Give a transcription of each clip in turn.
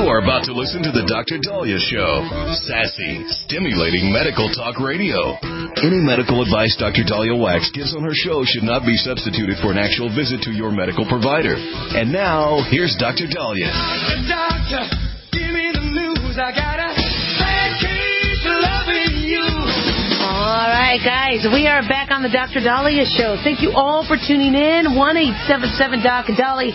are about to listen to the Dr. Dahlia Show. Sassy, stimulating medical talk radio. Any medical advice Dr. Dahlia Wax gives on her show should not be substituted for an actual visit to your medical provider. And now, here's Dr. Dahlia. Doctor, give me the news. I got a bad case of loving you. All right, guys, we are back on the Dr. Dahlia Show. Thank you all for tuning in. 1-877-DOC-DALI,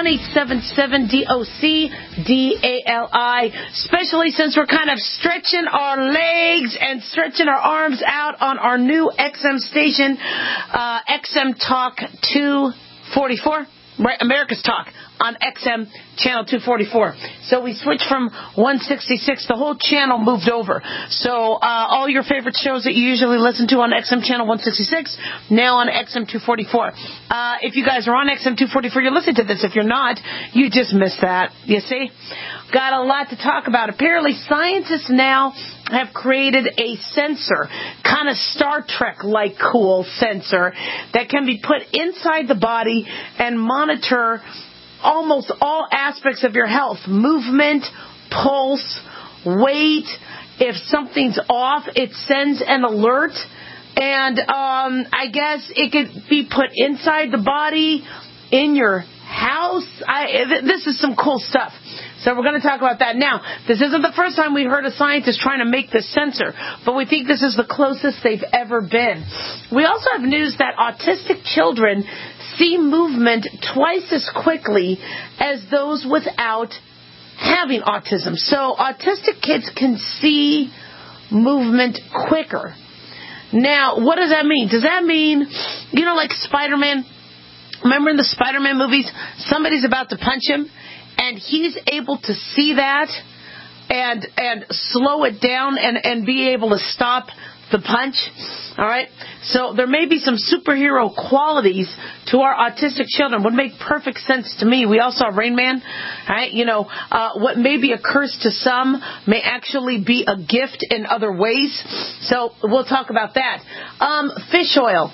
1-877-DOC-DALI. Especially since we're kind of stretching our legs and stretching our arms out on our new XM station, XM Talk 244. Right, America's Talk on XM channel 244. So we switched from 166. The whole channel moved over. So all your favorite shows that you usually listen to on XM channel 166, now on XM 244. If you guys are on XM 244, you're listening to this. If you're not, you just missed that. You see? Got a lot to talk about. Apparently, scientists now have created a sensor, kind of Star Trek-like cool sensor, that can be put inside the body and monitor almost all aspects of your health. Movement, pulse, weight. If something's off, it sends an alert. And I guess it could be put inside the body, in your house. This is some cool stuff. So we're going to talk about that. Now, this isn't the first time we heard a scientist trying to make this sensor, but we think this is the closest they've ever been. We also have news that autistic children see movement twice as quickly as those without having autism. So autistic kids can see movement quicker. Now, what does that mean? Does that mean, like Spider-Man? Remember in the Spider-Man movies, somebody's about to punch him, and he's able to see that and slow it down and be able to stop the punch. All right? So there may be some superhero qualities to our autistic children. Would make perfect sense to me. We all saw Rain Man. All right? What may be a curse to some may actually be a gift in other ways. So we'll talk about that. Fish oil.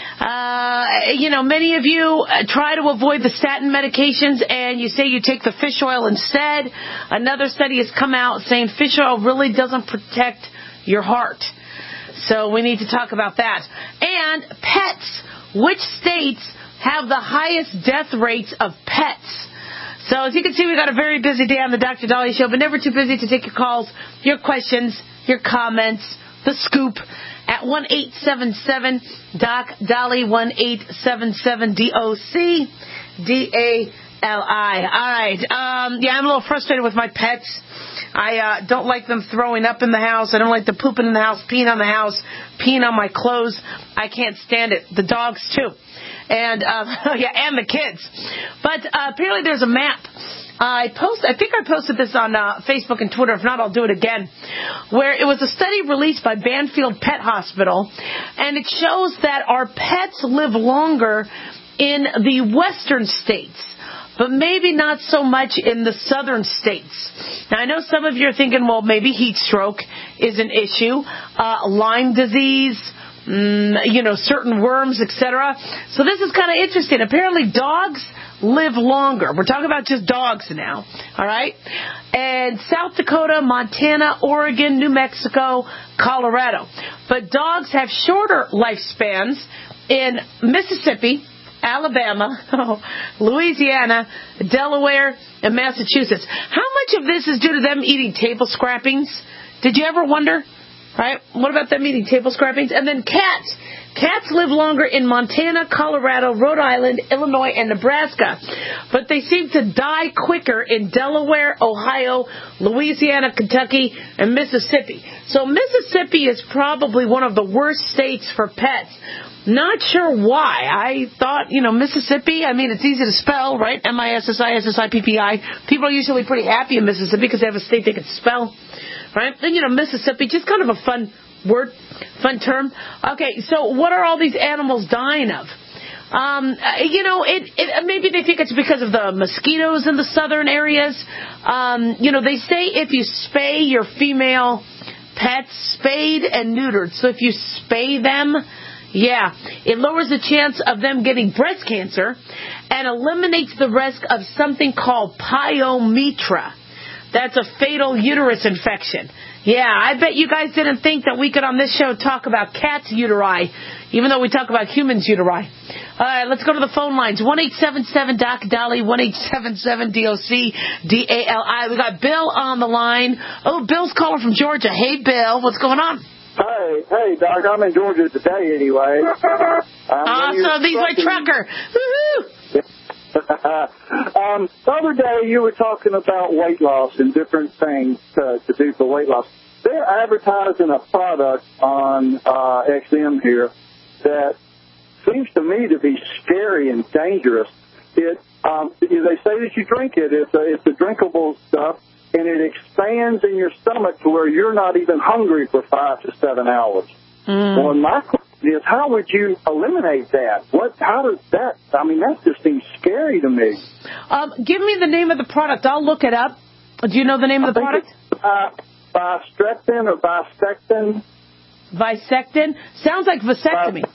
Many of you try to avoid the statin medications and you say you take the fish oil instead. Another study has come out saying fish oil really doesn't protect your heart. So we need to talk about that. And pets. Which states have the highest death rates of pets? So as you can see, we got a very busy day on the Dr. Dahlia Show, but never too busy to take your calls, your questions, your comments, the scoop at 1-877-DOC-DALI, 1-877-DOC-DALI. All right. I'm a little frustrated with my pets. I don't like them throwing up in the house. I don't like them pooping in the house, peeing on the house, peeing on my clothes. I can't stand it. The dogs, too. And, and the kids. But apparently there's a map. I think I posted this on Facebook and Twitter. If not, I'll do it again. Where it was a study released by Banfield Pet Hospital, and it shows that our pets live longer in the western states, but maybe not so much in the southern states. Now, I know some of you are thinking, well, maybe heat stroke is an issue, Lyme disease, certain worms, etc. So this is kind of interesting. Apparently, dogs live longer. We're talking about just dogs now, all right? And South Dakota, Montana, Oregon, New Mexico, Colorado. But dogs have shorter lifespans in Mississippi, Alabama, Louisiana, Delaware, and Massachusetts. How much of this is due to them eating table scrappings? Did you ever wonder? Right? What about them eating table scrappings? And then cats. Cats live longer in Montana, Colorado, Rhode Island, Illinois, and Nebraska. But they seem to die quicker in Delaware, Ohio, Louisiana, Kentucky, and Mississippi. So Mississippi is probably one of the worst states for pets. Not sure why. I thought, Mississippi, it's easy to spell, right? Mississippi. People are usually pretty happy in Mississippi because they have a state they can spell, right? Then, Mississippi, just kind of a fun word, fun term. Okay, so what are all these animals dying of? Maybe they think it's because of the mosquitoes in the southern areas. They say if you spay your female pets, spayed and neutered. So if you spay them, it lowers the chance of them getting breast cancer and eliminates the risk of something called pyometra. That's a fatal uterus infection. Yeah, I bet you guys didn't think that we could on this show talk about cats' uteri, even though we talk about humans' uteri. All right, let's go to the phone lines. 1-877-DOC-DOLLY, 1-877-DOC-DALI. We got Bill on the line. Oh, Bill's calling from Georgia. Hey, Bill, what's going on? Hey, Doc, I'm in Georgia today anyway. Awesome, he's my trucker. Woo-hoo! The other day you were talking about weight loss and different things to do for weight loss. They're advertising a product on XM here that seems to me to be scary and dangerous. They say that you drink it. It's a drinkable stuff, and it expands in your stomach to where you're not even hungry for 5 to 7 hours. Well, my question is, how would you eliminate that? How does that? I mean, that just seems scary to me. Give me the name of the product. I'll look it up. Do you know the name of the product? Bistreptin or Bisectin. Visectin? Sounds like vasectomy.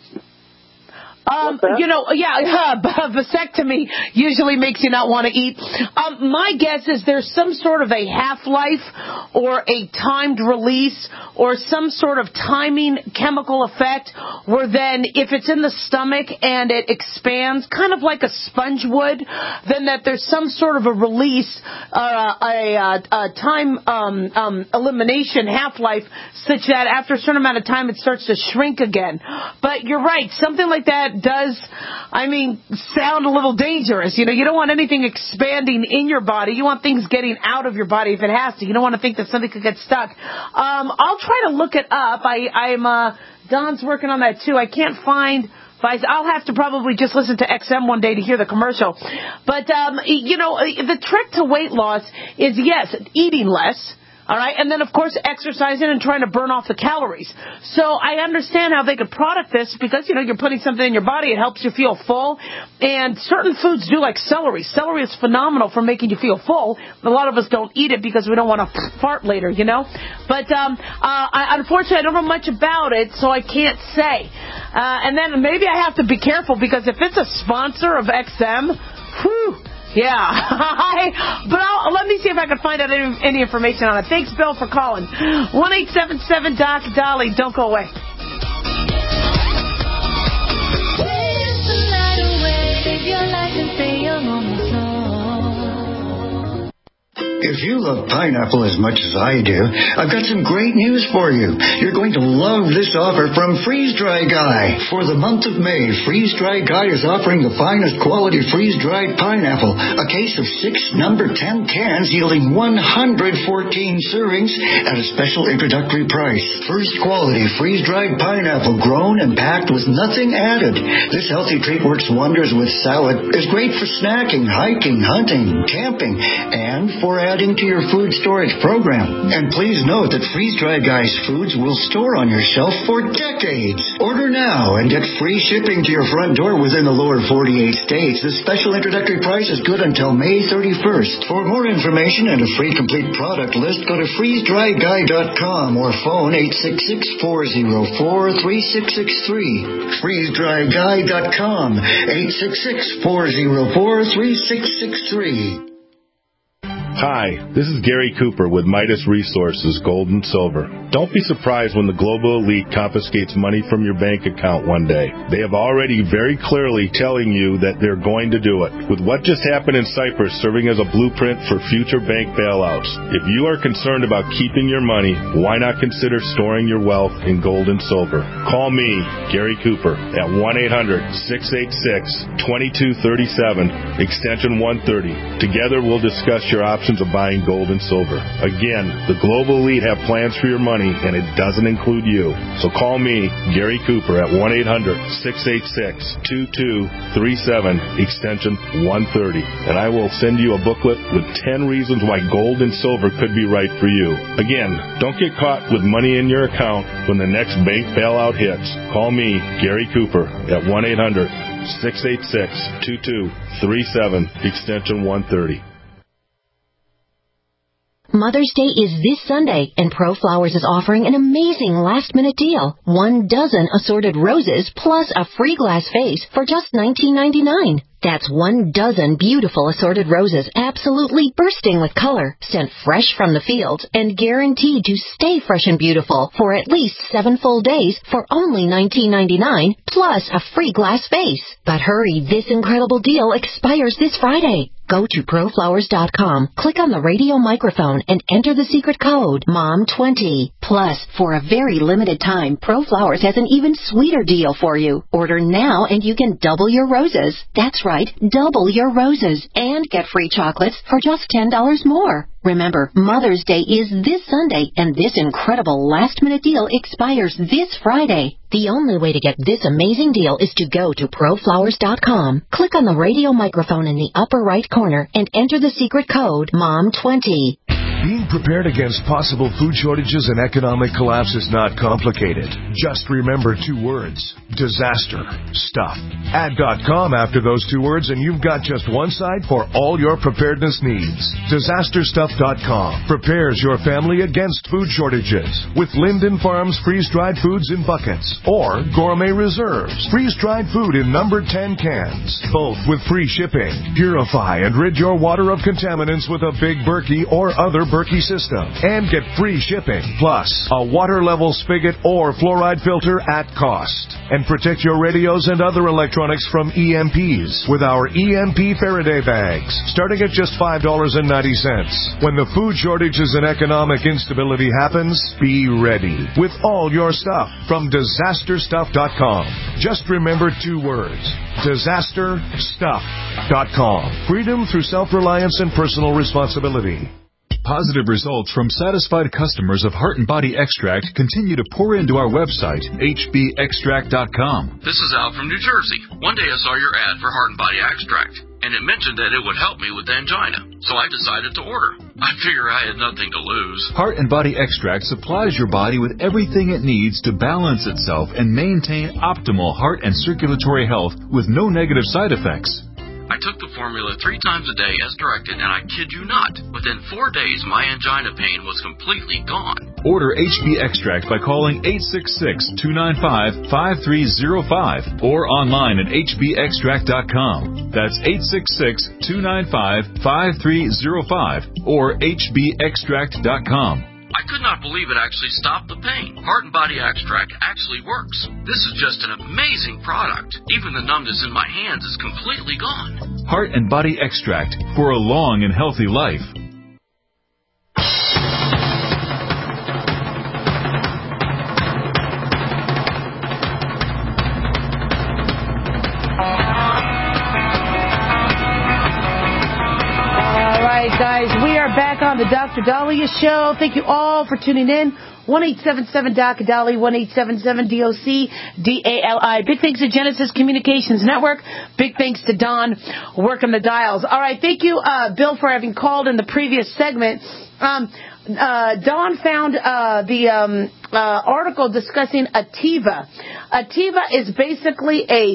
Vasectomy usually makes you not want to eat. My guess is there's some sort of a half-life or a timed release or some sort of timing chemical effect where then if it's in the stomach and it expands, kind of like a sponge would, then that there's some sort of a release, a time elimination half-life such that after a certain amount of time it starts to shrink again. But you're right, something like that does, sound a little dangerous. You don't want anything expanding in your body. You want things getting out of your body if it has to. You don't want to think that something could get stuck. I'll try to look it up. Don's working on that too. I can't find I'll have to probably just listen to XM one day to hear the commercial. But, the trick to weight loss is, yes, eating less. All right, and then, of course, exercising and trying to burn off the calories. So I understand how they could product this because, you're putting something in your body. It helps you feel full. And certain foods do, like celery. Celery is phenomenal for making you feel full. A lot of us don't eat it because we don't want to fart later, But unfortunately, I don't know much about it, so I can't say. And then maybe I have to be careful because if it's a sponsor of XM, whew, yeah. But let me see if I can find out any information on it. Thanks, Bill, for calling. 1-877-DOC-DOLLY. Don't go away. If you love pineapple as much as I do, I've got some great news for you. You're going to love this offer from Freeze Dry Guy. For the month of May, Freeze Dry Guy is offering the finest quality freeze-dried pineapple, a case of 6 number 10 cans yielding 114 servings at a special introductory price. First quality freeze-dried pineapple grown and packed with nothing added. This healthy treat works wonders with salad, is great for snacking, hiking, hunting, camping, and for adding to your food storage program. And please note that Freeze Dry Guy's foods will store on your shelf for decades. Order now and get free shipping to your front door within the lower 48 states. This special introductory price is good until May 31st. For more information and a free complete product list, go to freezedryguy.com or phone 866-404-3663. freezedryguy.com 866-404-3663. Hi, this is Gary Cooper with Midas Resources, Gold and Silver. Don't be surprised when the global elite confiscates money from your bank account one day. They have already very clearly telling you that they're going to do it. With what just happened in Cyprus serving as a blueprint for future bank bailouts, if you are concerned about keeping your money, why not consider storing your wealth in gold and silver? Call me, Gary Cooper, at 1-800-686-2237, extension 130. Together we'll discuss your options of buying gold and silver. Again, the global elite have plans for your money, and it doesn't include you. So call me, Gary Cooper, at 1-800-686-2237, extension 130, and I will send you a booklet with 10 reasons why gold and silver could be right for you. Again, don't get caught with money in your account when the next bank bailout hits. Call me, Gary Cooper, at 1-800-686-2237, extension 130. Mother's Day is this Sunday, and ProFlowers is offering an amazing last-minute deal. 1 dozen assorted roses plus a free glass vase for just $19.99. That's 12 beautiful assorted roses, absolutely bursting with color, sent fresh from the fields, and guaranteed to stay fresh and beautiful for at least 7 full days for only $19.99, plus a free glass vase. But hurry, this incredible deal expires this Friday. Go to proflowers.com, click on the radio microphone, and enter the secret code, MOM20. Plus, for a very limited time, ProFlowers has an even sweeter deal for you. Order now and you can double your roses. That's right, double your roses, and get free chocolates for just $10 more. Remember, Mother's Day is this Sunday, and this incredible last-minute deal expires this Friday. The only way to get this amazing deal is to go to proflowers.com, click on the radio microphone in the upper right corner, and enter the secret code, MOM20. Being prepared against possible food shortages and economic collapse is not complicated. Just remember 2 words: disaster stuff. Add .com after those 2 words and you've got just one site for all your preparedness needs. Disasterstuff.com prepares your family against food shortages with Linden Farms freeze-dried foods in buckets or Gourmet Reserves freeze-dried food in number 10 cans, both with free shipping. Purify and rid your water of contaminants with a Big Berkey or other Berkey system and get free shipping, plus a water level spigot or fluoride filter at cost. And protect your radios and other electronics from EMPs with our EMP Faraday bags, starting at just $5.90. When the food shortages and economic instability happens, be ready with all your stuff from disasterstuff.com. Just remember 2 words: disasterstuff.com. Freedom through self-reliance and personal responsibility. Positive results from satisfied customers of Heart and Body Extract continue to pour into our website, hbextract.com. This is Al from New Jersey. One day I saw your ad for Heart and Body Extract, and it mentioned that it would help me with angina, so I decided to order. I figure I had nothing to lose. Heart and Body Extract supplies your body with everything it needs to balance itself and maintain optimal heart and circulatory health with no negative side effects. I took the formula 3 times a day as directed, and I kid you not, within 4 days my angina pain was completely gone. Order HB Extract by calling 866-295-5305 or online at hbextract.com. That's 866-295-5305 or hbextract.com. I could not believe it actually stopped the pain. Heart and Body Extract actually works. This is just an amazing product. Even the numbness in my hands is completely gone. Heart and Body Extract for a long and healthy life. Guys, we are back on the Dr. Daliah Show. Thank you all for tuning in. 1-877-DOC-DALI, 1-877-DOC-DALI. Big thanks to Genesis Communications Network. Big thanks to Don working the dials. All right, thank you, Bill, for having called in the previous segment. Don found the article discussing Ativa. Ativa is basically a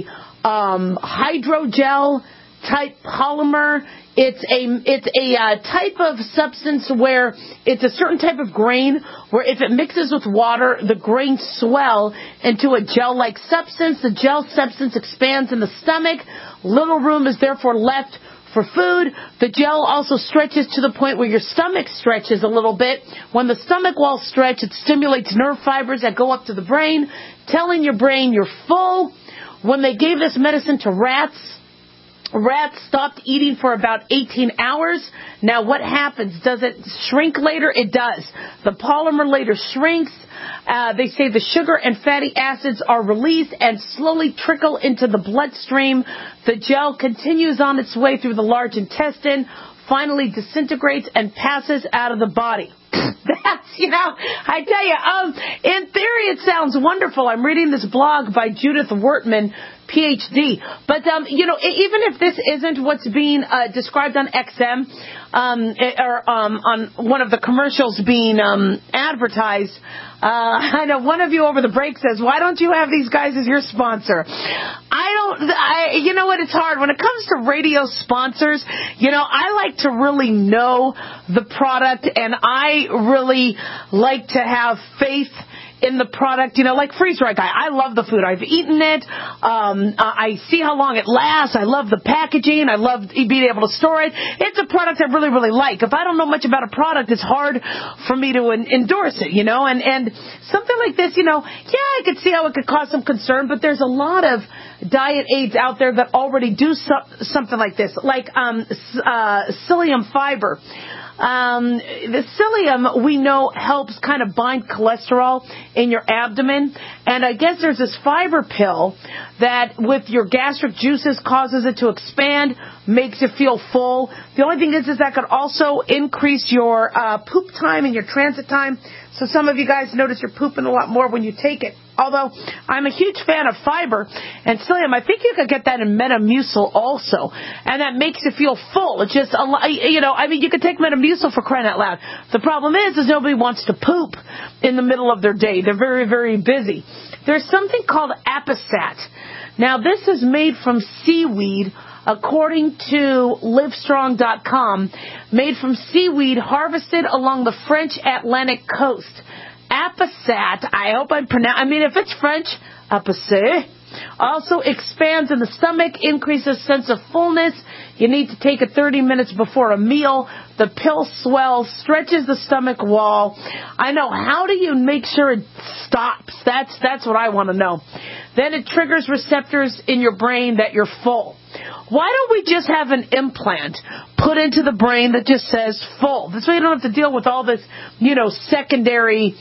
hydrogel type polymer. It's a type of substance where it's a certain type of grain where if it mixes with water, the grains swell into a gel-like substance. The gel substance expands in the stomach. Little room is therefore left for food. The gel also stretches to the point where your stomach stretches a little bit. When the stomach walls stretch, it stimulates nerve fibers that go up to the brain, telling your brain you're full. When they gave this medicine to rats stopped eating for about 18 hours. Now, what happens? Does it shrink later? It does. The polymer later shrinks. They say the sugar and fatty acids are released and slowly trickle into the bloodstream. The gel continues on its way through the large intestine, finally disintegrates and passes out of the body. That's, I tell you, in theory it sounds wonderful. I'm reading this blog by Judith Wertman, PhD. But, even if this isn't what's being described on XM or on one of the commercials being advertised, I know one of you over the break says, why don't you have these guys as your sponsor? You know what, it's hard. When it comes to radio sponsors, I like to really know the product, and I really like to have faith in the product, like Freeze Dry Guy. I love the food. I've eaten it. I see how long it lasts. I love the packaging. I love being able to store it. It's a product I really, really like. If I don't know much about a product, it's hard for me to endorse it, and something like this, I could see how it could cause some concern, but there's a lot of diet aids out there that already do something like this, like psyllium fiber. The psyllium, we know, helps kind of bind cholesterol in your abdomen. And I guess there's this fiber pill that with your gastric juices causes it to expand, makes you feel full. The only thing is that could also increase your poop time and your transit time. So some of you guys notice you're pooping a lot more when you take it. Although I'm a huge fan of fiber and psyllium, I think you could get that in Metamucil also, and that makes you feel full. It's just, you could take Metamucil for crying out loud. The problem is nobody wants to poop in the middle of their day. They're very, very busy. There's something called Apisat. Now, this is made from seaweed, according to Livestrong.com, made from seaweed harvested along the French Atlantic coast. Apisat, I hope I'm pronouncing, if it's French, Apisat, also expands in the stomach, increases sense of fullness. You need to take it 30 minutes before a meal. The pill swells, stretches the stomach wall. I know. How do you make sure it stops? That's what I want to know. Then it triggers receptors in your brain that you're full. Why don't we just have an implant put into the brain that just says full? This way you don't have to deal with all this, secondary,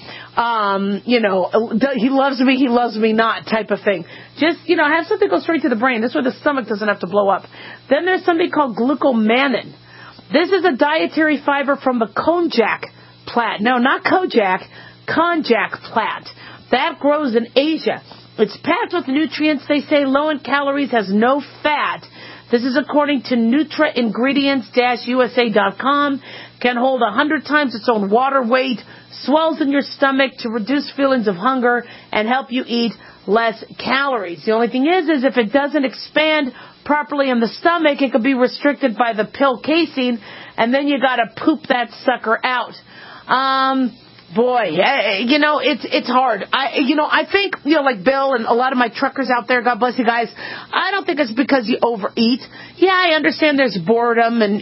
he loves me not type of thing. Just, have something go straight to the brain. This way the stomach doesn't have to blow up. Then there's something called glucomannan. This is a dietary fiber from the konjac plant. No, not Kojak, konjac plant. That grows in Asia. It's packed with nutrients, they say, low in calories, has no fat. This is according to NutraIngredients-USA.com. Can hold 100 times its own water weight, swells in your stomach to reduce feelings of hunger and help you eat less calories. The only thing is if it doesn't expand properly in the stomach, it could be restricted by the pill casing, and then you got to poop that sucker out. It's hard. I think, like Bill and a lot of my truckers out there, God bless you guys, I don't think it's because you overeat. Yeah, I understand there's boredom and,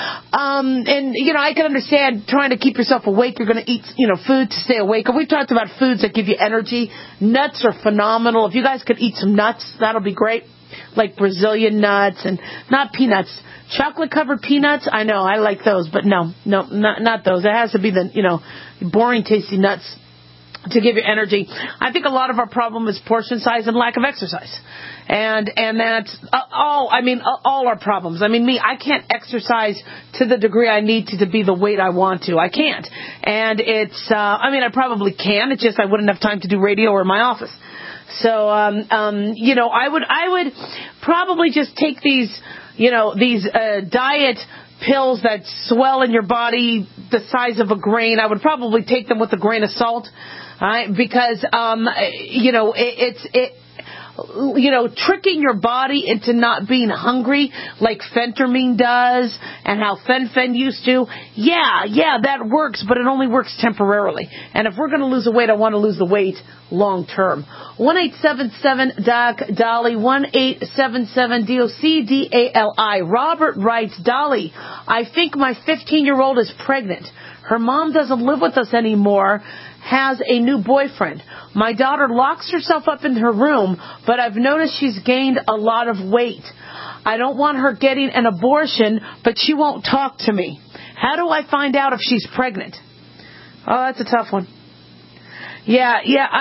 I can understand trying to keep yourself awake. You're going to eat, food to stay awake. And we've talked about foods that give you energy. Nuts are phenomenal. If you guys could eat some nuts, that'll be great. Like Brazilian nuts and not peanuts. Chocolate-covered peanuts, I know, I like those, but no, not those. It has to be the, boring, tasty nuts to give you energy. I think a lot of our problem is portion size and lack of exercise. And that's all our problems. I can't exercise to the degree I need to be the weight I want to. I can't. And it's, I probably can. It's just I wouldn't have time to do radio or in my office. So, I would probably just take these diet pills that swell in your body the size of a grain. I would probably take them with a grain of salt, because, tricking your body into not being hungry like phentermine does and how fen-phen used to. Yeah, that works, but it only works temporarily. And if we're going to lose the weight, I want to lose the weight long term. 1-877-DOC-DOLLY, 1-877-DOC-DALI. Robert writes, Dolly, I think my 15-year-old is pregnant. Her mom doesn't live with us anymore, has a new boyfriend. My daughter locks herself up in her room, but I've noticed she's gained a lot of weight. I don't want her getting an abortion, but she won't talk to me. How do I find out if she's pregnant? Oh, that's a tough one. Yeah,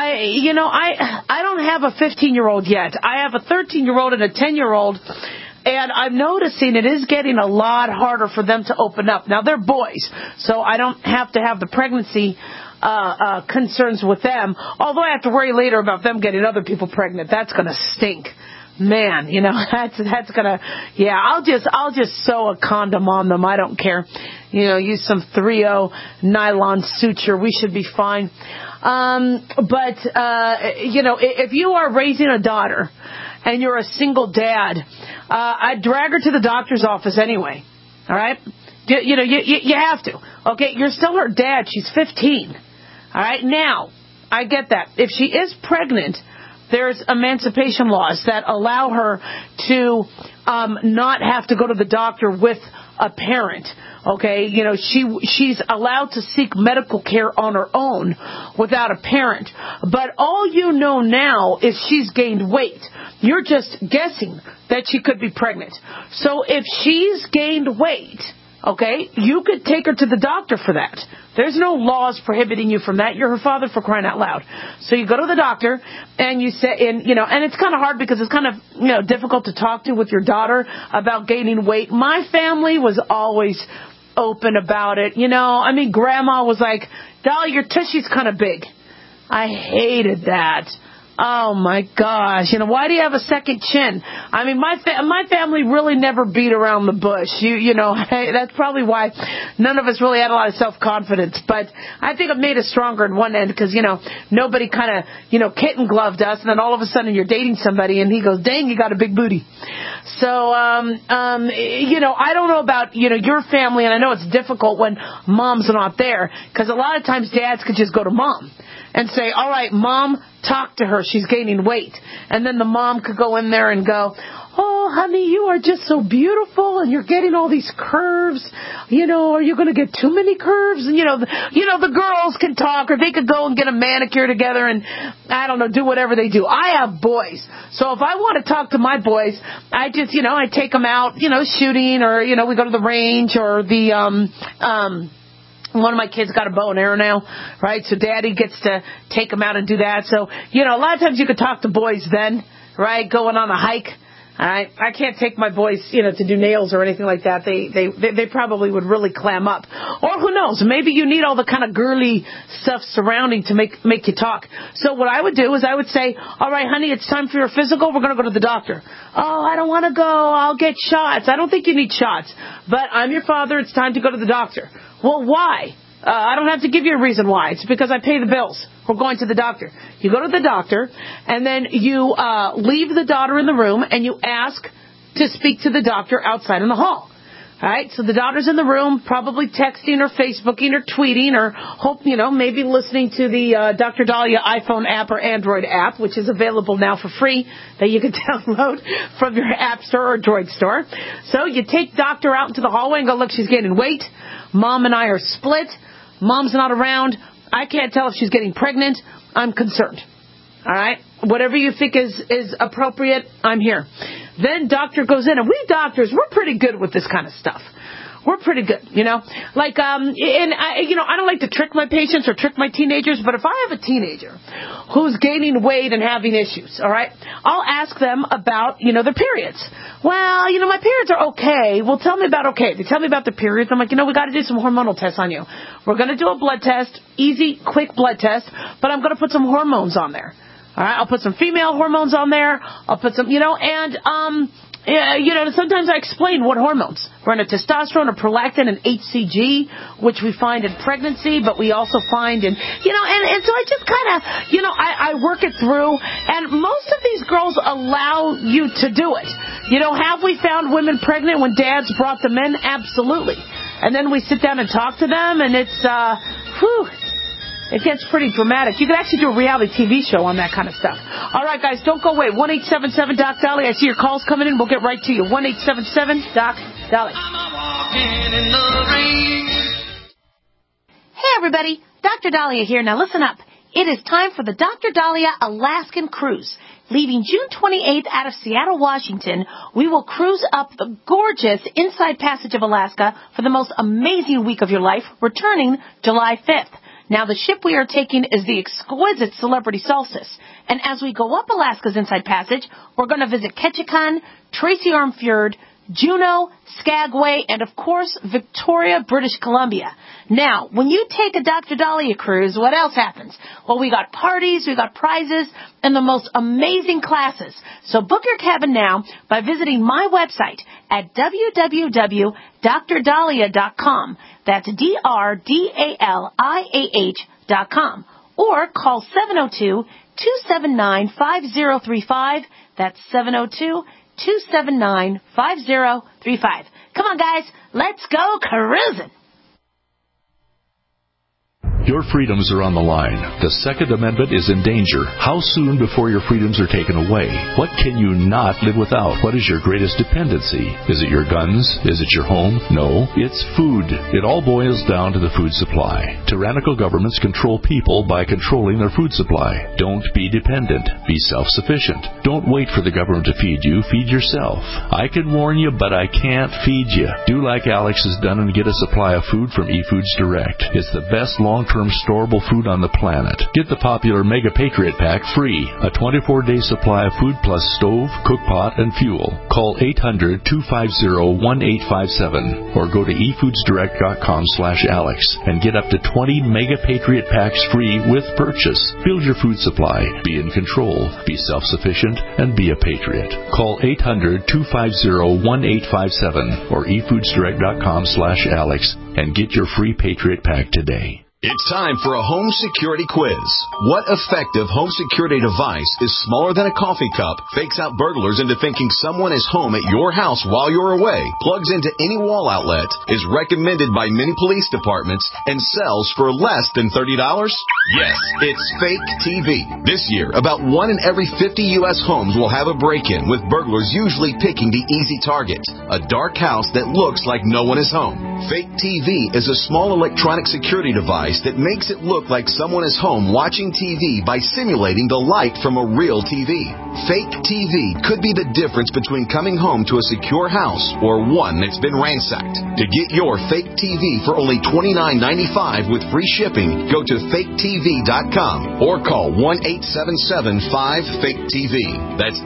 I don't have a 15-year-old yet. I have a 13-year-old and a 10-year-old. And I'm noticing it is getting a lot harder for them to open up. Now, they're boys, so I don't have to have the pregnancy concerns with them. Although I have to worry later about them getting other people pregnant. That's going to stink. Man, that's going to, I'll just sew a condom on them. I don't care. Use some 3-0 nylon suture. We should be fine. But if you are raising a daughter and you're a single dad, I'd drag her to the doctor's office anyway. All right? You have to. Okay? You're still her dad. She's 15. All right? Now, I get that. If she is pregnant, there's emancipation laws that allow her to not have to go to the doctor with a parent. Okay, you know, she's allowed to seek medical care on her own without a parent. But all you know now is she's gained weight. You're just guessing that she could be pregnant. So if she's gained weight, okay, you could take her to the doctor for that. There's no laws prohibiting you from that. You're her father, for crying out loud. So you go to the doctor and you say, and it's kind of hard because it's kind of, difficult to talk to with your daughter about gaining weight. My family was always open about it. Grandma was like, Dolly, your tushy's kind of big. I hated that. Oh, my gosh. Why do you have a second chin? I mean, my family really never beat around the bush. That's probably why none of us really had a lot of self-confidence. But I think it made us stronger in one end because, nobody kind of, kitten gloved us. And then all of a sudden you're dating somebody and he goes, dang, you got a big booty. So, I don't know about, your family. And I know it's difficult when mom's not there because a lot of times dads could just go to mom and say, all right, Mom, talk to her. She's gaining weight. And then the mom could go in there and go, oh, honey, you are just so beautiful and you're getting all these curves. Are you going to get too many curves? And, the girls can talk or they could go and get a manicure together and, I don't know, do whatever they do. I have boys. So if I want to talk to my boys, I just, I take them out, shooting or, we go to the range or the, one of my kids got a bow and arrow now, right? So daddy gets to take them out and do that. So, a lot of times you could talk to boys then, right? Going on a hike. I can't take my boys, to do nails or anything like that. They probably would really clam up. Or who knows? Maybe you need all the kind of girly stuff surrounding to make you talk. So what I would do is I would say, all right, honey, it's time for your physical. We're going to go to the doctor. Oh, I don't want to go. I'll get shots. I don't think you need shots. But I'm your father. It's time to go to the doctor. Well, why? I don't have to give you a reason why. It's because I pay the bills. We're going to the doctor. You go to the doctor, and then you leave the daughter in the room, and you ask to speak to the doctor outside in the hall. All right? So the daughter's in the room, probably texting or Facebooking or tweeting or maybe listening to the Dr. Dahlia iPhone app or Android app, which is available now for free that you can download from your App Store or Droid Store. So you take doctor out into the hallway and go, look, she's gaining weight. Mom and I are split. Mom's not around. I can't tell if she's getting pregnant. I'm concerned. All right? Whatever you think is appropriate, I'm here. Then doctor goes in, and we doctors, we're pretty good with this kind of stuff. We're pretty good, Like, and I don't like to trick my patients or trick my teenagers, but if I have a teenager who's gaining weight and having issues, all right, I'll ask them about, their periods. Well, my periods are okay. Well, tell me about okay. They tell me about the periods. I'm like, we got to do some hormonal tests on you. We're going to do a blood test, easy, quick blood test, but I'm going to put some hormones on there. All right, I'll put some female hormones on there. I'll put some, sometimes I explain what hormones. We're in a testosterone, a prolactin, and HCG, which we find in pregnancy, but we also find in, and so I just kind of, I work it through, and most of these girls allow you to do it. Have we found women pregnant when dads brought them in? Absolutely. And then we sit down and talk to them, and it's, it gets pretty dramatic. You could actually do a reality TV show on that kind of stuff. All right, guys, don't go away. 1-877-DOC-DOLLY. I see your calls coming in. We'll get right to you. 1-877-DOC-DOLLY. Hey, everybody. Dr. Dahlia here. Now, listen up. It is time for the Dr. Dahlia Alaskan Cruise. Leaving June 28th out of Seattle, Washington, we will cruise up the gorgeous Inside Passage of Alaska for the most amazing week of your life, returning July 5th. Now, the ship we are taking is the exquisite Celebrity Solstice. And as we go up Alaska's Inside Passage, we're going to visit Ketchikan, Tracy Arm Fjord, Juneau, Skagway, and, of course, Victoria, British Columbia. Now, when you take a Dr. Dahlia cruise, what else happens? Well, we got parties, we got prizes, and the most amazing classes. So book your cabin now by visiting my website at www.drdahlia.com. That's DRDALIAH.com. Or call 702-279-5035. That's 702-279-5035. Come on, guys. Let's go cruising. Your freedoms are on the line. The Second Amendment is in danger. How soon before your freedoms are taken away? What can you not live without? What is your greatest dependency? Is it your guns? Is it your home? No, it's food. It all boils down to the food supply. Tyrannical governments control people by controlling their food supply. Don't be dependent. Be self-sufficient. Don't wait for the government to feed you. Feed yourself. I can warn you, but I can't feed you. Do like Alex has done and get a supply of food from eFoods Direct. It's the best long-term storable food on the planet. Get the popular Mega Patriot Pack free. A 24-day supply of food plus stove, cook pot, and fuel. Call 800-250-1857 or go to efoodsdirect.com/Alex and get up to 20 Mega Patriot Packs free with purchase. Build your food supply. Be in control. Be self-sufficient and be a patriot. Call 800-250-1857 or efoodsdirect.com/Alex and get your free Patriot Pack today. It's time for a home security quiz. What effective home security device is smaller than a coffee cup, fakes out burglars into thinking someone is home at your house while you're away, plugs into any wall outlet, is recommended by many police departments, and sells for less than $30? Yes, it's Fake TV. This year, about 1 in every 50 U.S. homes will have a break-in, with burglars usually picking the easy target, a dark house that looks like no one is home. Fake TV is a small electronic security device that makes it look like someone is home watching TV by simulating the light from a real TV. Fake TV could be the difference between coming home to a secure house or one that's been ransacked. To get your Fake TV for only $29.95 with free shipping, go to faketv.com or call 1-877-5-FAKE-TV. That's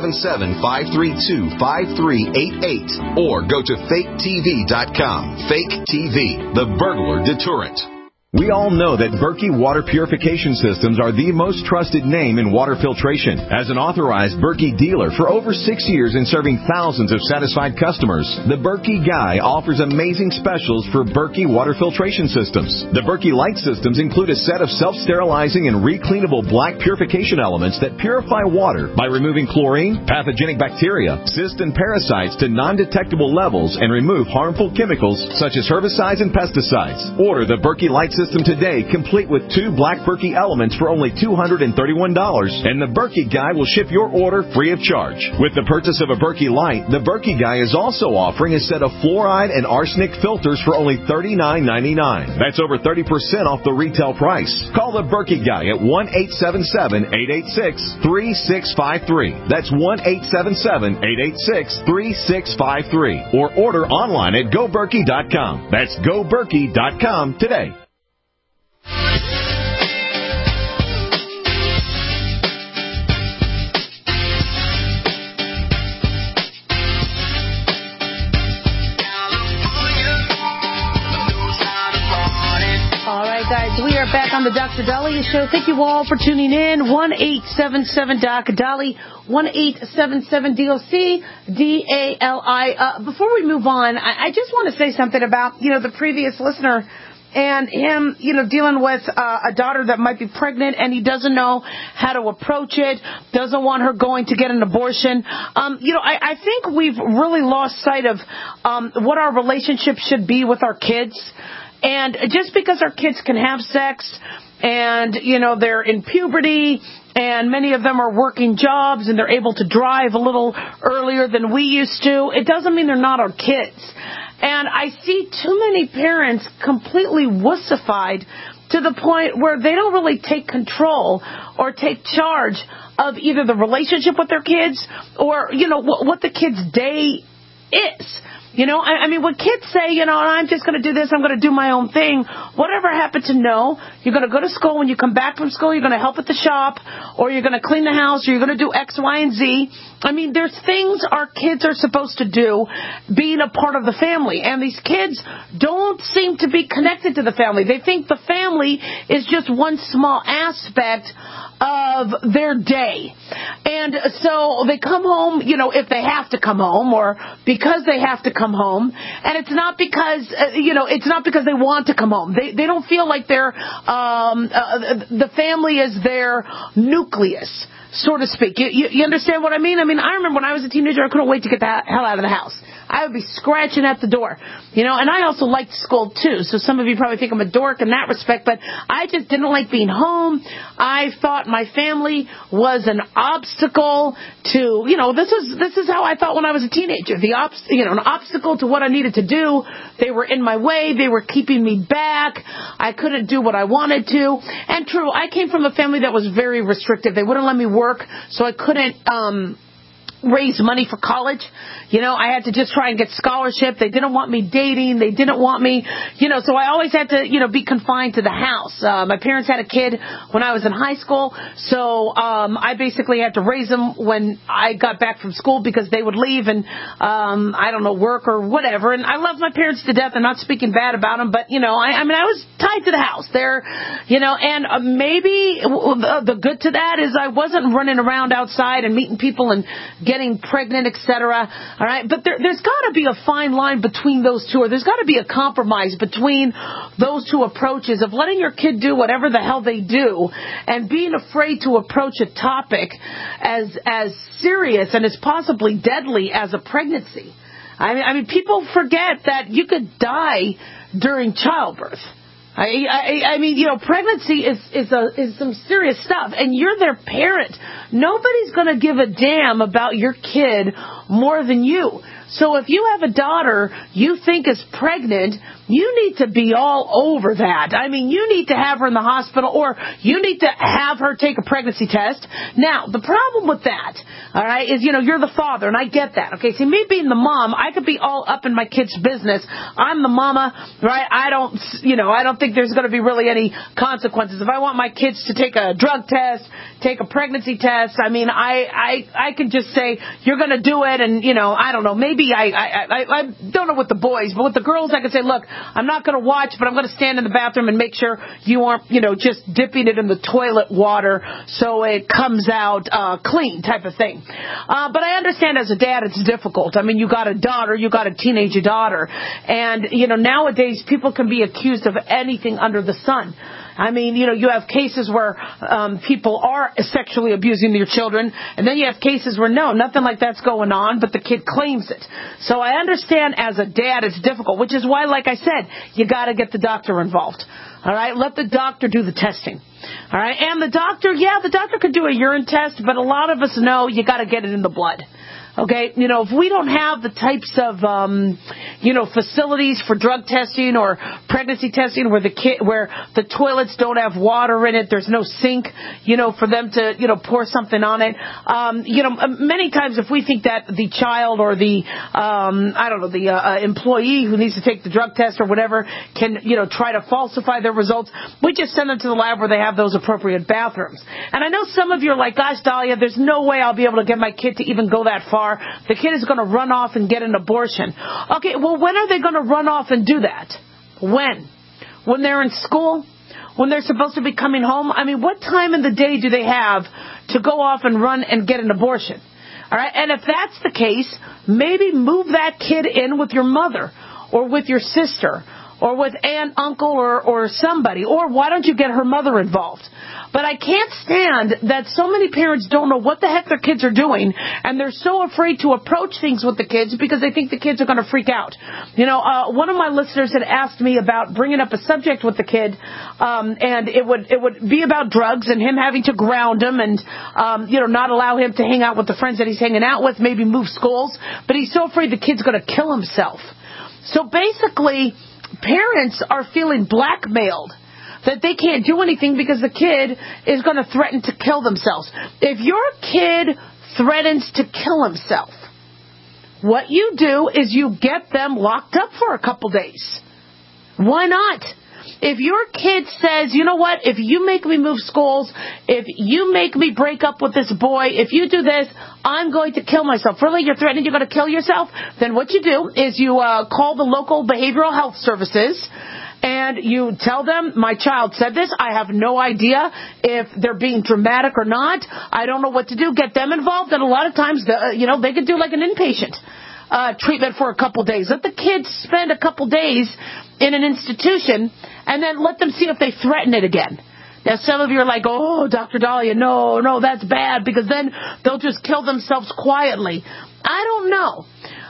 877-532-5388 or go to faketv.com. Fake TV, the burglar deterrent. We all know that Berkey Water Purification Systems are the most trusted name in water filtration. As an authorized Berkey dealer for over 6 years and serving thousands of satisfied customers, the Berkey Guy offers amazing specials for Berkey Water Filtration Systems. The Berkey Light Systems include a set of self-sterilizing and recleanable black purification elements that purify water by removing chlorine, pathogenic bacteria, cysts, and parasites to non-detectable levels and remove harmful chemicals such as herbicides and pesticides. Order the Berkey Light System today, complete with 2 black Berkey elements for only $231, and the Berkey Guy will ship your order free of charge. With the purchase of a Berkey Light, the Berkey Guy is also offering a set of fluoride and arsenic filters for only $39.99. That's over 30% off the retail price. Call the Berkey Guy at 1-877-886-3653. That's 1-877-886-3653. Or order online at GoBerkey.com. That's GoBerkey.com today. Guys, we are back on the Dr. Dahlia Show. Thank you all for tuning in. 1-877-DOC-DALI, 1-877-DOC-DALI. Before we move on, I just want to say something about, the previous listener and him, dealing with a daughter that might be pregnant and he doesn't know how to approach it, doesn't want her going to get an abortion. I think we've really lost sight of what our relationship should be with our kids. And just because our kids can have sex and, they're in puberty and many of them are working jobs and they're able to drive a little earlier than we used to, it doesn't mean they're not our kids. And I see too many parents completely wussified to the point where they don't really take control or take charge of either the relationship with their kids or, what the kid's day is. When kids say, I'm just going to do this, I'm going to do my own thing, whatever happened to know, you're going to go to school, when you come back from school, you're going to help at the shop, or you're going to clean the house, or you're going to do X, Y, and Z. There's things our kids are supposed to do being a part of the family, and these kids don't seem to be connected to the family. They think the family is just one small aspect of their day. And so they come home, if they have to come home or because they have to come home. And it's not because, it's not because they want to come home. They don't feel like the family is their nucleus, so to speak. You understand what I mean? I remember when I was a teenager, I couldn't wait to get the hell out of the house. I would be scratching at the door, and I also liked school too. So some of you probably think I'm a dork in that respect, but I just didn't like being home. I thought my family was an obstacle to, this is how I thought when I was a teenager. An obstacle to what I needed to do. They were in my way. They were keeping me back. I couldn't do what I wanted to. And true, I came from a family that was very restrictive. They wouldn't let me work, so I couldn't raise money for college. I had to just try and get scholarship. They didn't want me dating. They didn't want me, so I always had to, be confined to the house. My parents had a kid when I was in high school, so I basically had to raise them when I got back from school because they would leave and, work or whatever. And I love my parents to death. I'm not speaking bad about them, but, I was tied to the house there, and maybe the good to that is I wasn't running around outside and meeting people and getting pregnant, etc. All right, but there's got to be a fine line between those two, or there's got to be a compromise between those two approaches of letting your kid do whatever the hell they do and being afraid to approach a topic as serious and as possibly deadly as a pregnancy. I mean, people forget that you could die during childbirth. I mean, pregnancy is some serious stuff, and you're their parent. Nobody's going to give a damn about your kid more than you. So if you have a daughter you think is pregnant, you need to be all over that. I mean, you need to have her in the hospital, or you need to have her take a pregnancy test. Now, the problem with that, all right, is, you're the father, and I get that. Okay, see, me being the mom, I could be all up in my kid's business. I'm the mama, right? I don't think there's going to be really any consequences. If I want my kids to take a drug test, take a pregnancy test, I mean, I could just say, you're going to do it, and, I don't know, maybe I don't know with the boys, but with the girls, I could say, look, I'm not going to watch, but I'm going to stand in the bathroom and make sure you aren't, just dipping it in the toilet water so it comes out clean type of thing. But I understand as a dad it's difficult. I mean, you got a daughter, you got a teenage daughter, and, nowadays people can be accused of anything under the sun. I mean, you have cases where people are sexually abusing your children, and then you have cases where nothing like that's going on, but the kid claims it. So I understand as a dad it's difficult, which is why, like I said, you got to get the doctor involved. All right, let the doctor do the testing. All right, and the doctor could do a urine test, but a lot of us know you got to get it in the blood. Okay, if we don't have the types of, facilities for drug testing or pregnancy testing where the toilets don't have water in it, there's no sink, for them to, pour something on it. Many times if we think that the child or the employee who needs to take the drug test or whatever can, try to falsify their results, we just send them to the lab where they have those appropriate bathrooms. And I know some of you are like, gosh, Dahlia, there's no way I'll be able to get my kid to even go that far. The kid is going to run off and get an abortion. Okay, well, when are they going to run off and do that? When? When they're in school? When they're supposed to be coming home? I mean, what time in the day do they have to go off and run and get an abortion? All right, and if that's the case, maybe move that kid in with your mother or with your sister or with aunt, uncle, or somebody. Or why don't you get her mother involved? But I can't stand that so many parents don't know what the heck their kids are doing, and they're so afraid to approach things with the kids because they think the kids are going to freak out. One of my listeners had asked me about bringing up a subject with the kid, and it would be about drugs and him having to ground him and, not allow him to hang out with the friends that he's hanging out with, maybe move schools. But he's so afraid the kid's going to kill himself. So basically, parents are feeling blackmailed that they can't do anything because the kid is going to threaten to kill themselves. If your kid threatens to kill himself, what you do is you get them locked up for a couple days. Why not? If your kid says, you know what, if you make me move schools, if you make me break up with this boy, if you do this, I'm going to kill myself. Really, you're threatening you're going to kill yourself? Then what you do is you call the local behavioral health services, and you tell them, my child said this. I have no idea if they're being dramatic or not. I don't know what to do. Get them involved. And a lot of times, they could do like an inpatient treatment for a couple days. Let the kids spend a couple days in an institution, and then let them see if they threaten it again. Now, some of you are like, oh, Dr. Dahlia, no, that's bad, because then they'll just kill themselves quietly. I don't know.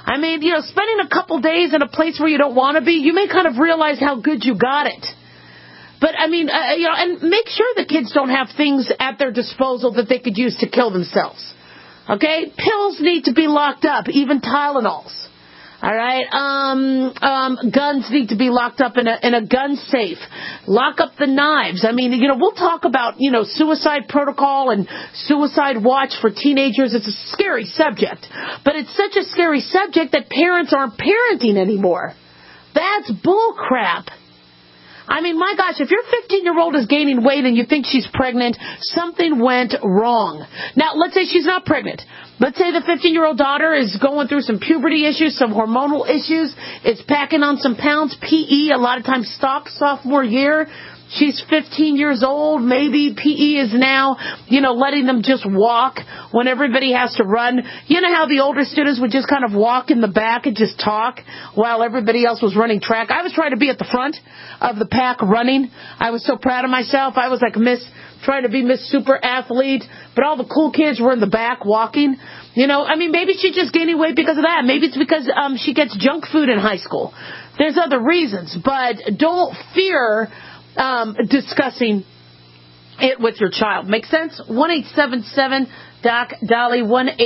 I mean, spending a couple days in a place where you don't want to be, you may kind of realize how good you got it. But, I mean, and make sure the kids don't have things at their disposal that they could use to kill themselves. Okay? Pills need to be locked up, even Tylenols. All right? Guns need to be locked up in a gun safe. Lock up the knives. I mean, we'll talk about, suicide protocol and suicide watch for teenagers. It's a scary subject. But it's such a scary subject that parents aren't parenting anymore. That's bull crap. I mean, my gosh, if your 15-year-old is gaining weight and you think she's pregnant, something went wrong. Now, let's say she's not pregnant. Let's say the 15-year-old daughter is going through some puberty issues, some hormonal issues, is packing on some pounds, PE, a lot of times stopped sophomore year. She's 15 years old. Maybe PE is now, letting them just walk when everybody has to run. You know how the older students would just kind of walk in the back and just talk while everybody else was running track? I was trying to be at the front of the pack running. I was so proud of myself. I was like trying to be Miss Super Athlete, but all the cool kids were in the back walking. Maybe she's just gaining weight because of that. Maybe it's because she gets junk food in high school. There's other reasons, but don't fear discussing it with your child. Make sense? 1-877-DOC-DALI,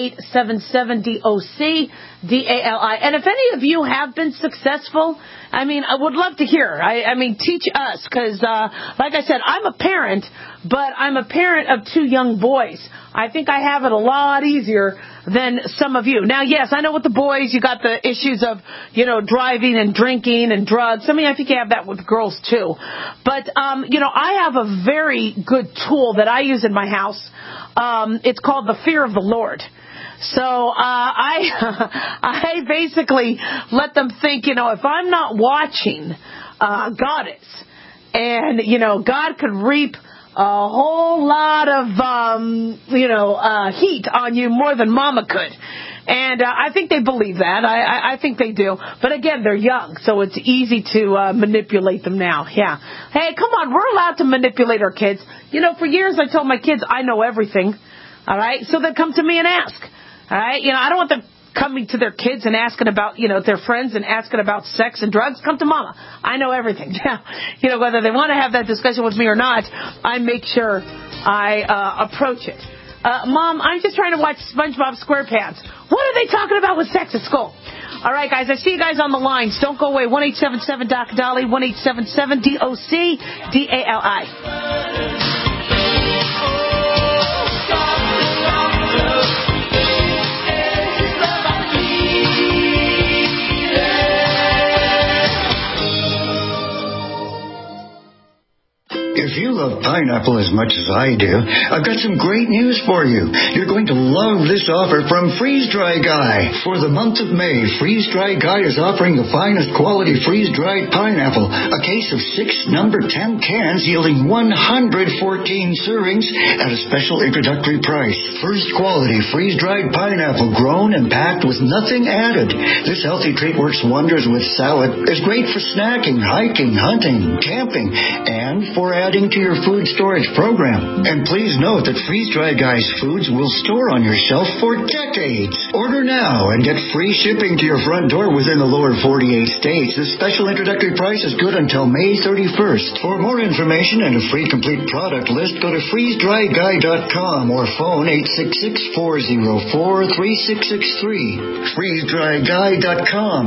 1-877-DOC-DALI. And if any of you have been successful, I would love to hear. Teach us, because, like I said, I'm a parent, but I'm a parent of 2 young boys. I think I have it a lot easier than some of you. Now, yes, I know with the boys, you got the issues of, driving and drinking and drugs. I think you have that with girls, too. But, I have a very good tool that I use in my house. It's called the fear of the Lord. So I basically let them think, if I'm not watching, God is. And, God could reap a whole lot of, heat on you more than Mama could. And I think they believe that. I think they do. But again, they're young, so it's easy to manipulate them now. Yeah. Hey, come on, we're allowed to manipulate our kids. For years I told my kids I know everything. All right? So they come to me and ask. All right? I don't want them coming to their kids and asking about, their friends and asking about sex and drugs. Come to Mama. I know everything. Whether they want to have that discussion with me or not, I make sure I approach it. Mom, I'm just trying to watch SpongeBob SquarePants. What are they talking about with sex at school? All right, guys, I see you guys on the lines. Don't go away. 1-877-DOC-DALI, 1-877-DOC-DALI. If you love pineapple as much as I do, I've got some great news for you. You're going to love this offer from Freeze Dry Guy. For the month of May, Freeze Dry Guy is offering the finest quality freeze-dried pineapple, a case of 6 number 10 cans yielding 114 servings at a special introductory price. First quality freeze-dried pineapple grown and packed with nothing added. This healthy treat works wonders with salad, is great for snacking, hiking, hunting, camping, and for adding to your food storage program. And please note that Freeze Dry Guy's foods will store on your shelf for decades. Order now and get free shipping to your front door within the lower 48 states. This special introductory price is good until May 31st. For more information and a free complete product list, go to freezedryguy.com or phone 866-404-3663. freezedryguy.com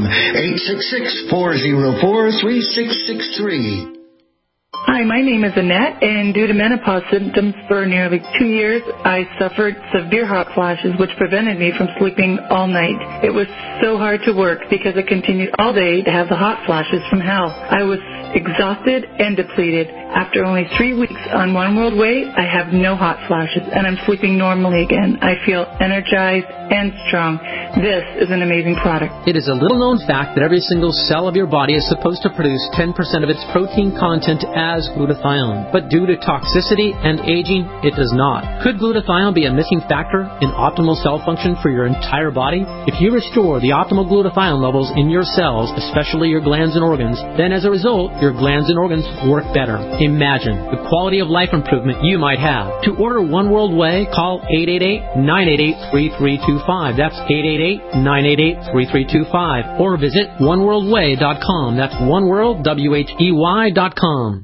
866-404-3663. Hi, my name is Annette, and due to menopause symptoms for nearly 2 years, I suffered severe hot flashes, which prevented me from sleeping all night. It was so hard to work because I continued all day to have the hot flashes from hell. I was exhausted and depleted. After only 3 weeks on One World Way, I have no hot flashes, and I'm sleeping normally again. I feel energized and strong. This is an amazing product. It is a little-known fact that every single cell of your body is supposed to produce 10% of its protein content as glutathione. But due to toxicity and aging, it does not. Could glutathione be a missing factor in optimal cell function for your entire body? If you restore the optimal glutathione levels in your cells, especially your glands and organs, then as a result, your glands and organs work better. Imagine the quality of life improvement you might have. To order One World Whey, call 888-988-3325. That's 888-988-3325. Or visit oneworldwhey.com. That's oneworldwhey.com.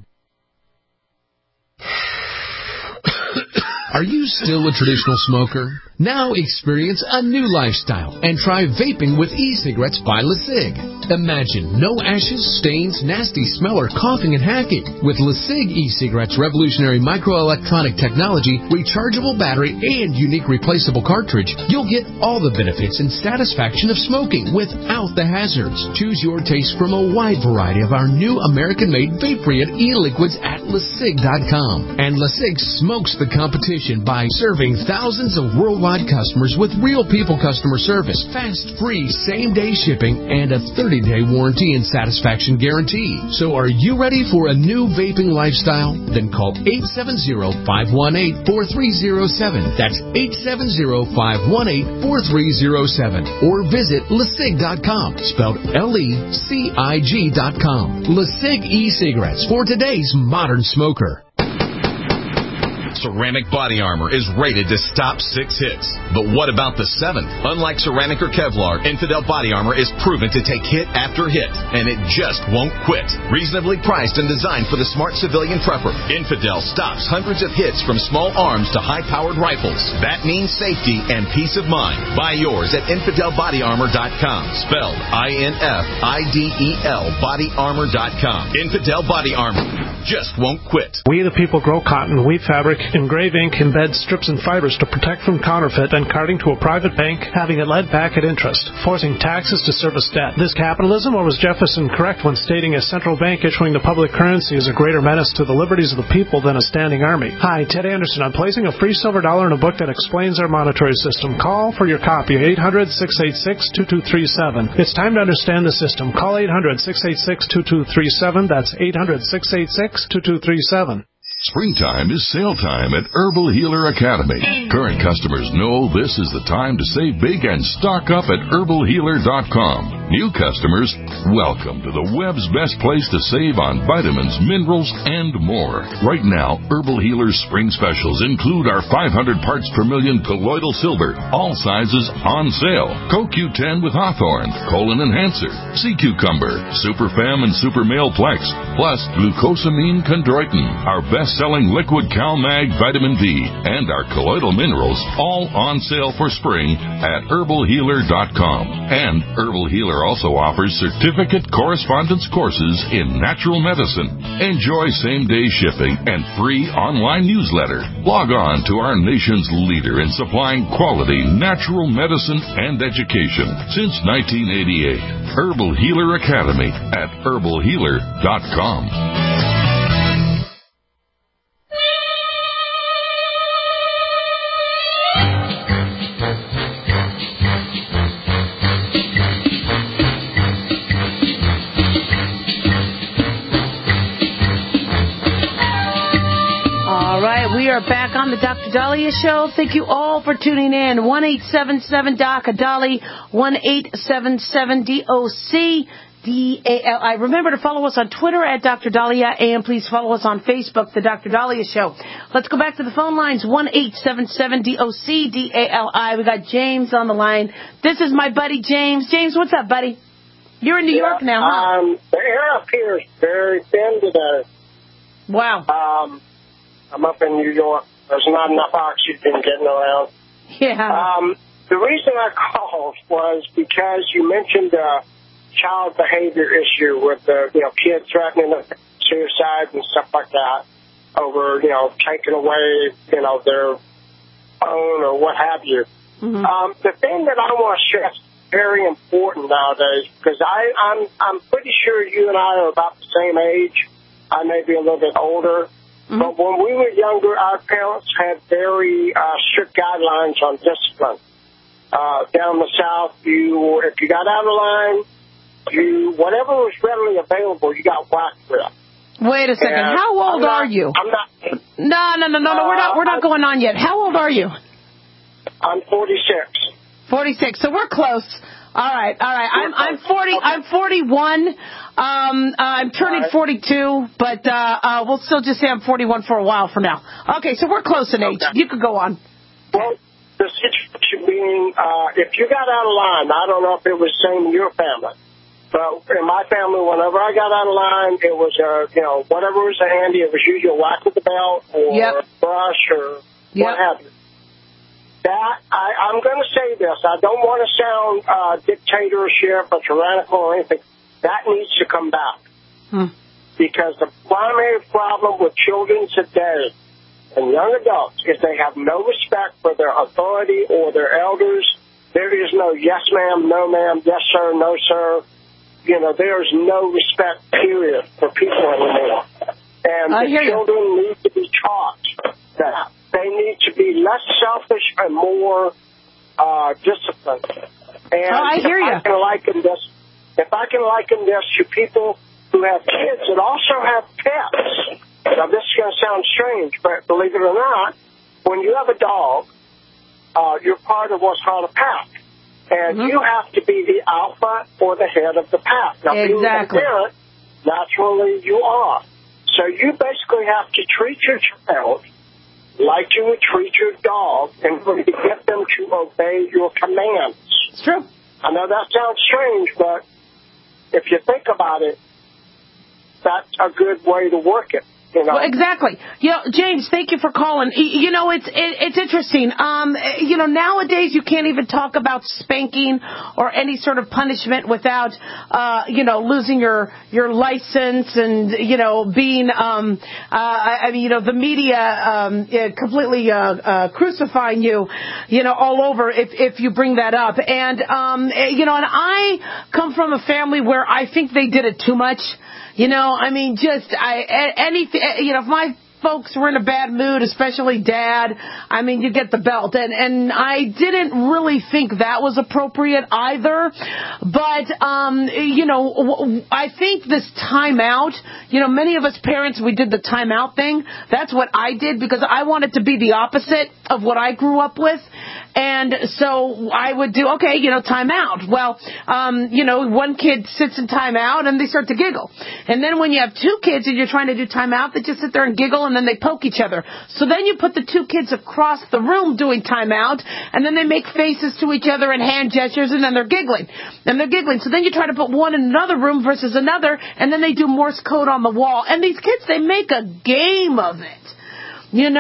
Are you still a traditional smoker? Now experience a new lifestyle and try vaping with e-cigarettes by LeSig. Imagine no ashes, stains, nasty smell, or coughing and hacking. With LeSig e-cigarettes' revolutionary microelectronic technology, rechargeable battery, and unique replaceable cartridge, you'll get all the benefits and satisfaction of smoking without the hazards. Choose your taste from a wide variety of our new American-made vape-free e-liquids at LeSig.com. And LeSig smokes the competition by serving thousands of worldwide customers with real people customer service, fast, free, same-day shipping, and a 30-day warranty and satisfaction guarantee. So are you ready for a new vaping lifestyle? Then call 870-518-4307. That's 870-518-4307. Or visit LeSig.com, spelled LECIG.com. LeSig e-cigarettes for today's modern smoker. Ceramic Body Armor is rated to stop 6 hits. But what about the 7th? Unlike ceramic or Kevlar, Infidel Body Armor is proven to take hit after hit, and it just won't quit. Reasonably priced and designed for the smart civilian prepper, Infidel stops hundreds of hits from small arms to high-powered rifles. That means safety and peace of mind. Buy yours at InfidelBodyArmor.com, spelled INFIDEL BodyArmor.com. Infidel Body Armor just won't quit. We the people grow cotton, weave fabric, engrave ink, embed strips and fibers to protect from counterfeit and carting to a private bank, having it led back at interest, forcing taxes to service debt. This capitalism, or was Jefferson correct when stating a central bank issuing the public currency is a greater menace to the liberties of the people than a standing army? Hi, Ted Anderson. I'm placing a free silver dollar in a book that explains our monetary system. Call for your copy, 800-686-2237. It's time to understand the system. Call 800-686-2237. That's 800-686-2237. Springtime is sale time at Herbal Healer Academy. Current customers know this is the time to save big and stock up at herbalhealer.com. New customers, welcome to the web's best place to save on vitamins, minerals, and more. Right now, Herbal Healer's spring specials include our 500 parts per million colloidal silver, all sizes on sale. CoQ10 with Hawthorne, Colon Enhancer, Sea Cucumber, Super Fem and Super Male Plex, plus glucosamine chondroitin, our best-selling liquid CalMag vitamin D, and our colloidal minerals, all on sale for spring at herbalhealer.com. And Herbal Healer also offers certificate correspondence courses in natural medicine. Enjoy same-day shipping and free online newsletter. Log on to our nation's leader in supplying quality natural medicine and education since 1988. Herbal Healer Academy at herbalhealer.com. We are back on the Dr. Dahlia Show. Thank you all for tuning in. 1-877-DOC-DALI, 1-877-DOC-DALI. Remember to follow us on Twitter at Dr. Dahlia, and please follow us on Facebook, The Dr. Dahlia Show. Let's go back to the phone lines, 1-877-DOC-DALI. We got James on the line. This is my buddy James. James, what's up, buddy? You're in New York now, huh? The air up here is very thin today. Wow. I'm up in New York. There's not enough oxygen getting around. Yeah. The reason I called was because you mentioned the child behavior issue with the kids threatening suicide and stuff like that over taking away their phone or what have you. Mm-hmm. The thing that I want to stress is very important nowadays because I'm pretty sure you and I are about the same age. I may be a little bit older. Mm-hmm. But when we were younger, our parents had very strict guidelines on discipline. Down the South, if you got out of line, whatever was readily available, you got whacked with. Wait a second. And how old are you? I'm not. No. We're not going on yet. How old are you? I'm 46. 46. So we're close. All right. I'm 41. I'm turning 42, but we'll still just say I'm 41 for a while for now. Okay, so we're close in age. You could go on. Well, the situation being, if you got out of line, I don't know if it was the same in your family, but in my family, whenever I got out of line, it was, whatever was handy. It was usually a whack with the belt or a brush or what have you. That, I'm going to say this. I don't want to sound dictatorship or tyrannical or anything. That needs to come back. Because the primary problem with children today and young adults is they have no respect for their authority or their elders. There is no yes, ma'am, no, ma'am, yes, sir, no, sir. There's no respect, period, for people anymore. And the children need to be taught that. They need to be less selfish and more disciplined. And I hear you. If I can liken this to people who have kids that also have pets. Now, this is going to sound strange, but believe it or not, when you have a dog, you're part of what's called a pack. And you have to be the alpha or the head of the pack. Now, being a parent, naturally you are. So you basically have to treat your child like you would treat your dog in order to get them to obey your commands. It's true. I know that sounds strange, but if you think about it, that's a good way to work it. Well, exactly. James, thank you for calling. It's interesting. Nowadays you can't even talk about spanking or any sort of punishment without, losing your license and, being, the media, completely, crucifying you, all over if you bring that up. And, and I come from a family where I think they did it too much. If my folks were in a bad mood, especially Dad, you get the belt. And I didn't really think that was appropriate either. But, I think this timeout, many of us parents, we did the timeout thing. That's what I did because I wanted to be the opposite of what I grew up with. And so I would do, time out. Well, one kid sits in time out and they start to giggle. And then when you have two kids and you're trying to do time out, they just sit there and giggle and then they poke each other. So then you put the two kids across the room doing time out and then they make faces to each other and hand gestures and then they're giggling. So then you try to put one in another room versus another and then they do Morse code on the wall. And these kids, they make a game of it. And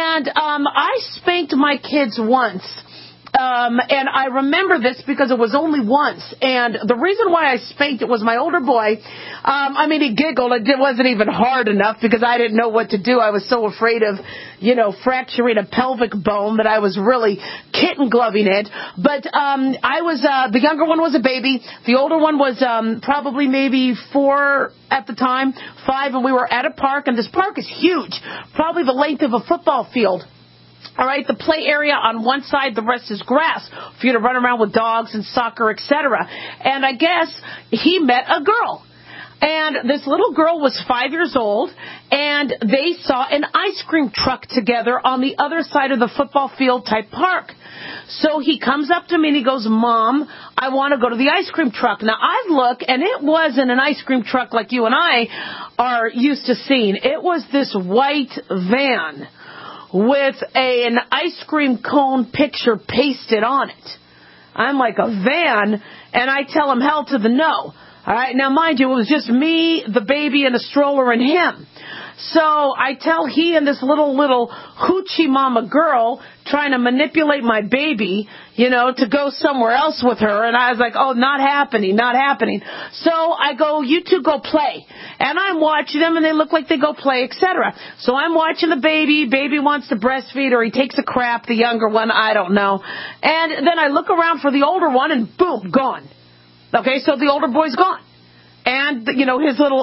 I spanked my kids once. And I remember this because it was only once. And the reason why I spanked it was my older boy. He giggled. It wasn't even hard enough because I didn't know what to do. I was so afraid of, fracturing a pelvic bone that I was really kitten gloving it. But the younger one was a baby. The older one was probably maybe 4 at the time, 5, and we were at a park. And this park is huge, probably the length of a football field. All right, the play area on one side, the rest is grass for you to run around with dogs and soccer, etc. And I guess he met a girl. And this little girl was 5 years old, and they saw an ice cream truck together on the other side of the football field type park. So he comes up to me and he goes, Mom, I want to go to the ice cream truck. Now, I look, and it wasn't an ice cream truck like you and I are used to seeing. It was this white van with an ice cream cone picture pasted on it. I'm like, a van? And I tell him hell to the no. All right, now mind you, it was just me, the baby, and a stroller and him. So I tell he and this little hoochie mama girl trying to manipulate my baby, to go somewhere else with her. And I was like, oh, not happening. So I go, you two go play. And I'm watching them and they look like they go play, etc. So I'm watching the baby. Baby wants to breastfeed or he takes a crap, the younger one, I don't know. And then I look around for the older one and boom, gone. Okay, so the older boy's gone. And, his little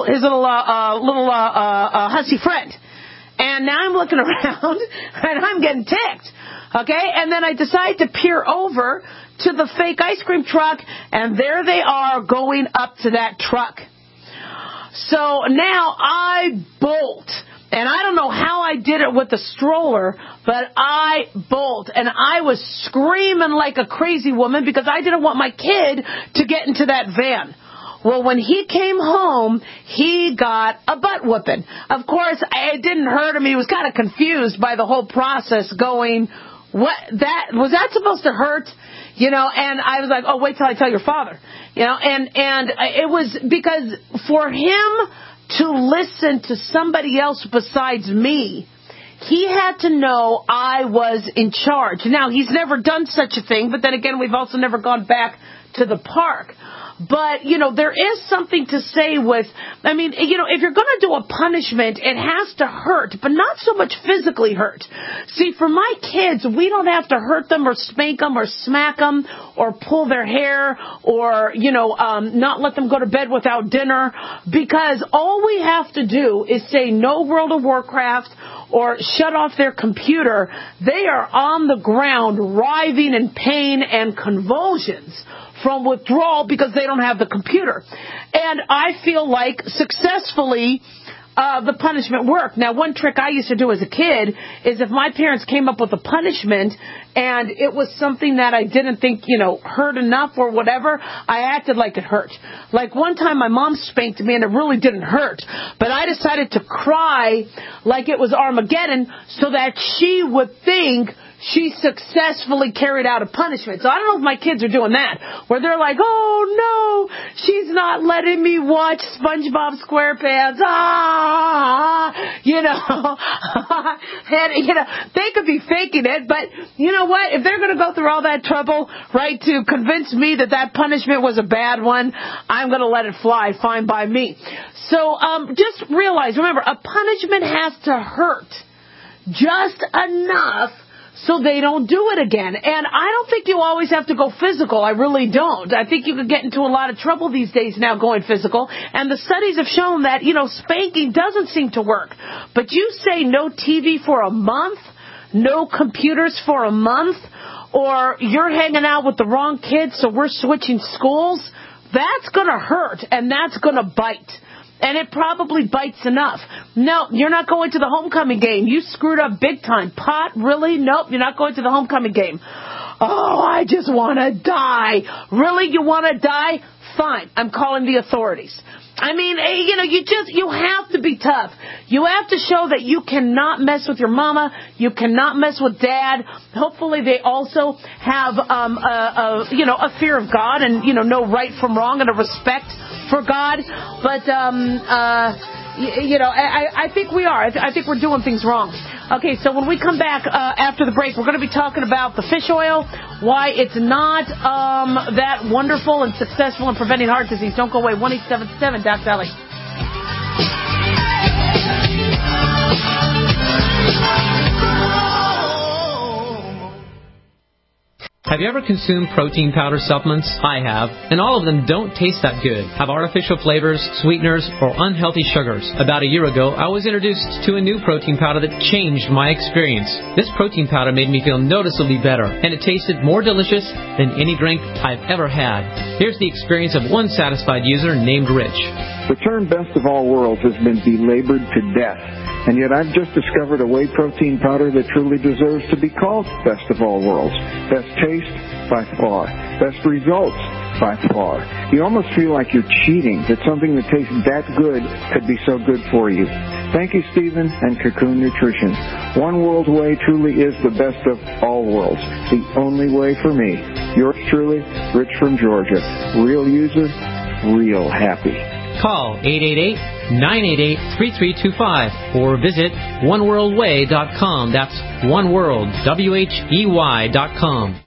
hussy friend. And now I'm looking around and I'm getting ticked. Okay, and then I decide to peer over to the fake ice cream truck, and there they are going up to that truck. So now I bolt. And I don't know how I did it with the stroller, but I bolt, and I was screaming like a crazy woman because I didn't want my kid to get into that van. Well, when he came home, he got a butt whooping. Of course, it didn't hurt him. He was kind of confused by the whole process going, was that supposed to hurt? You know, and I was like, oh, wait till I tell your father. You know, and it was because for him to listen to somebody else besides me, he had to know I was in charge. Now, he's never done such a thing, but then again, we've also never gone back to the park. But, you know, there is something to say with, I mean, you know, if you're going to do a punishment, it has to hurt, but not so much physically hurt. See, for my kids, we don't have to hurt them or spank them or smack them or pull their hair or, you know, not let them go to bed without dinner, because all we have to do is say no World of Warcraft or shut off their computer. They are on the ground writhing in pain and convulsions from withdrawal because they don't have the computer. And I feel like successfully the punishment worked. Now, one trick I used to do as a kid is if my parents came up with a punishment and it was something that I didn't think, you know, hurt enough or whatever, I acted like it hurt. Like one time my mom spanked me and it really didn't hurt, but I decided to cry like it was Armageddon so that she would think she successfully carried out a punishment. So I don't know if my kids are doing that, where they're like, oh, no, she's not letting me watch SpongeBob SquarePants. You know, and, you know, they could be faking it, but you know what? If they're going to go through all that trouble, right, to convince me that that punishment was a bad one, I'm going to let it fly. Fine by me. So just realize, remember, a punishment has to hurt just enough so they don't do it again. And I don't think you always have to go physical. I really don't. I think you could get into a lot of trouble these days now going physical. And the studies have shown that, you know, spanking doesn't seem to work. But you say no TV for a month, no computers for a month, or you're hanging out with the wrong kids, so we're switching schools, that's going to hurt, and that's going to bite. And it probably bites enough. No, you're not going to the homecoming game. You screwed up big time. Pot, really? Nope, you're not going to the homecoming game. Oh, I just want to die. Really? You want to die? Fine. I'm calling the authorities. I mean, you know, you have to be tough. You have to show that you cannot mess with your mama. You cannot mess with dad. Hopefully they also have, a fear of God and, you know right from wrong and a respect for God. But, I think we are. I think we're doing things wrong. Okay, so when we come back after the break, we're going to be talking about the fish oil, why it's not that wonderful and successful in preventing heart disease. Don't go away. 1-877 Doc Valley. Have you ever consumed protein powder supplements? I have, and all of them don't taste that good, have artificial flavors, sweeteners, or unhealthy sugars. About a year ago, I was introduced to a new protein powder that changed my experience. This protein powder made me feel noticeably better, and it tasted more delicious than any drink I've ever had. Here's the experience of one satisfied user named Rich. The term best of all worlds has been belabored to death. And yet I've just discovered a whey protein powder that truly deserves to be called best of all worlds. Best taste, by far. Best results, by far. You almost feel like you're cheating, that something that tastes that good could be so good for you. Thank you, Stephen and Cocoon Nutrition. One World Whey truly is the best of all worlds. The only way for me. Yours truly, Rich from Georgia. Real user, real happy. Call 888-988-3325 or visit oneworldwhey.com. That's oneworld.com.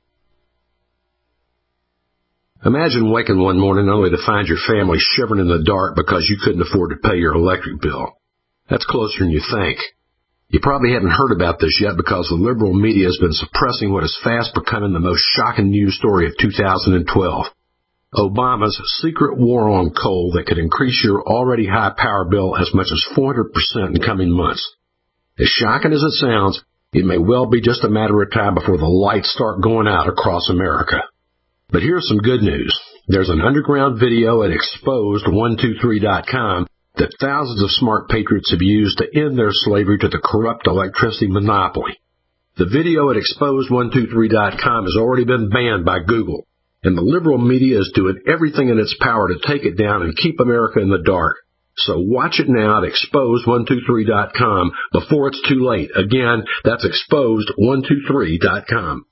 Imagine waking one morning only to find your family shivering in the dark because you couldn't afford to pay your electric bill. That's closer than you think. You probably haven't heard about this yet because the liberal media has been suppressing what is fast becoming the most shocking news story of 2012. Obama's secret war on coal that could increase your already high power bill as much as 400% in coming months. As shocking as it sounds, it may well be just a matter of time before the lights start going out across America. But here's some good news. There's an underground video at exposed123.com that thousands of smart patriots have used to end their slavery to the corrupt electricity monopoly. The video at Exposed123.com has already been banned by Google, and the liberal media is doing everything in its power to take it down and keep America in the dark. So watch it now at Exposed123.com before it's too late. Again, that's Exposed123.com.